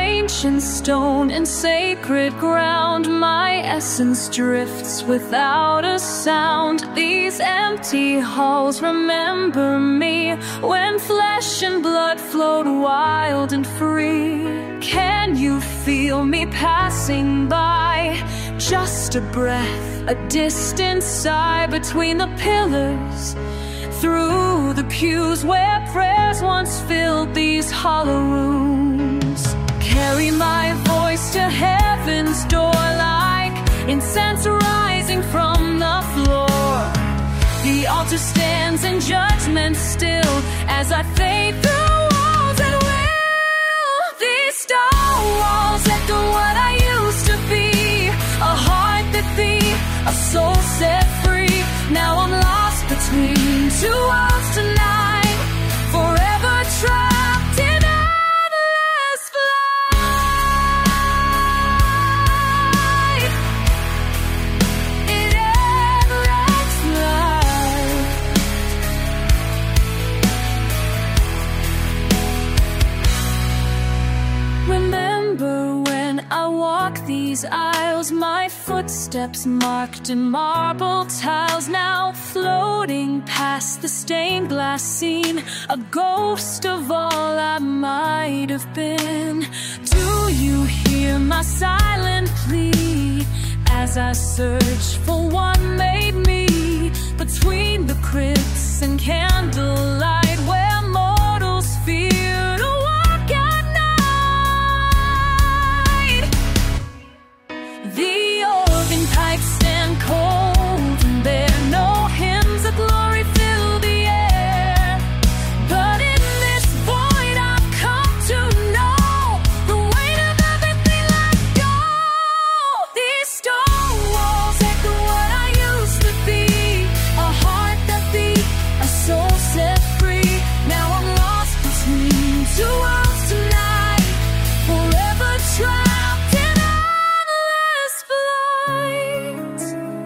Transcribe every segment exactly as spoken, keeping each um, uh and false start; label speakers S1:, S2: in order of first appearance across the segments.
S1: ancient stone and sacred ground, my essence drifts without a sound. These empty halls remember me when flesh and blood flowed wild and free. Can you feel me passing by? Just a breath, a distant sigh between the pillars, through the pews where prayers once filled these hollow rooms. Carry my voice to heaven's door like incense rising from the floor. The altar stands in judgment still as I fade through walls at will. These stone walls echo what I used to be, a heart that beat, a soul set free. Now I'm lost between two worlds tonight, forever trapped in endless flight. In endless flight. Remember when I walk these aisles, my footsteps marked in marble tiles, now floating past the stained glass scene, a ghost of all I might have been. Do you hear my silent plea as I search for what made me? Between the crypts and candlelight where mortals fear to walk at night. The organ pipes stand cold and bare, no hymns of glory fill the air. But in this void I've come to know the weight of everything let go. These stone walls echo what I used to be, a heart that beat, a soul set free. Now I'm lost between two worlds tonight, forever trapped in endless flight.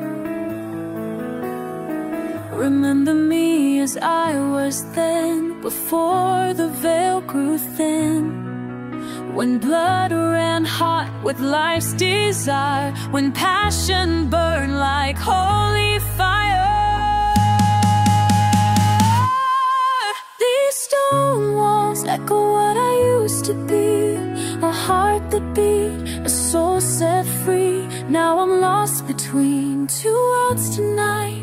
S1: Remember me as I was then, before the veil grew thin, when blood ran hot with life's desire, when passion burned like holy fire. These stone walls echo what I used to be, a heart that beat, a soul set free. Now I'm lost between two worlds tonight,